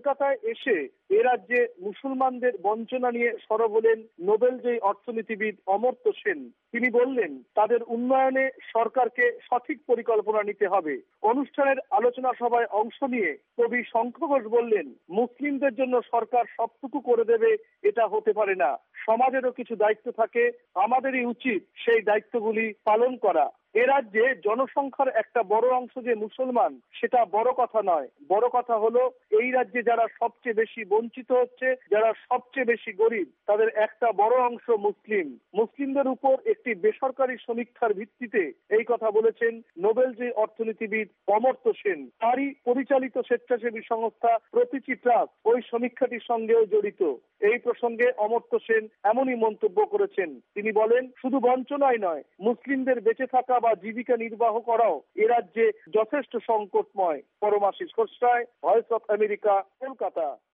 কলকাতায় এসে এ রাজ্যে মুসলমানদের বঞ্চনা নিয়ে সরব হলেন নোবেলজয়ী অর্থনীতিবিদ অমর্ত্য সেন। তিনি বললেন, তাদের উন্নয়নে সরকারকে সঠিক পরিকল্পনা নিতে হবে। অনুষ্ঠানের আলোচনা সভায় অংশ নিয়ে কবি শঙ্খ ঘোষ বললেন, মুসলিমদের জন্য সরকার সবটুকু করে দেবে এটা হতে পারে না। সমাজেরও কিছু দায়িত্ব থাকে, আমাদেরই উচিত সেই দায়িত্বগুলি পালন করা। এ রাজ্যে জনসংখ্যার একটা বড় অংশ যে মুসলমান সেটা বড় কথা নয়, বড় কথা হলো এই রাজ্যে যারা সবচেয়ে বেশি বঞ্চিত হচ্ছে, যারা সবচেয়ে বেশি গরিব, তাদের একটা বড় অংশ মুসলিম। মুসলিমদের উপর একটি বেসরকারি সমীক্ষার ভিত্তিতে এই কথা বলেছেন নোবেলজয়ী অর্থনীতিবিদ অমর্ত্য সেন। তারই পরিচালিত স্বেচ্ছাসেবী সংস্থা প্রতীচী ট্রাস্ট ওই সমীক্ষাটির সঙ্গেও জড়িত। এই প্রসঙ্গে অমর্ত্য সেন এমনই মন্তব্য করেছেন। তিনি বলেন, শুধু বঞ্চনাই নয়, মুসলিমদের বেঁচে থাকা বা জীবিকা নির্বাহ করাও এ রাজ্যে যথেষ্ট সংকটময়। Paramashis Khosray, voice of America, Kolkata.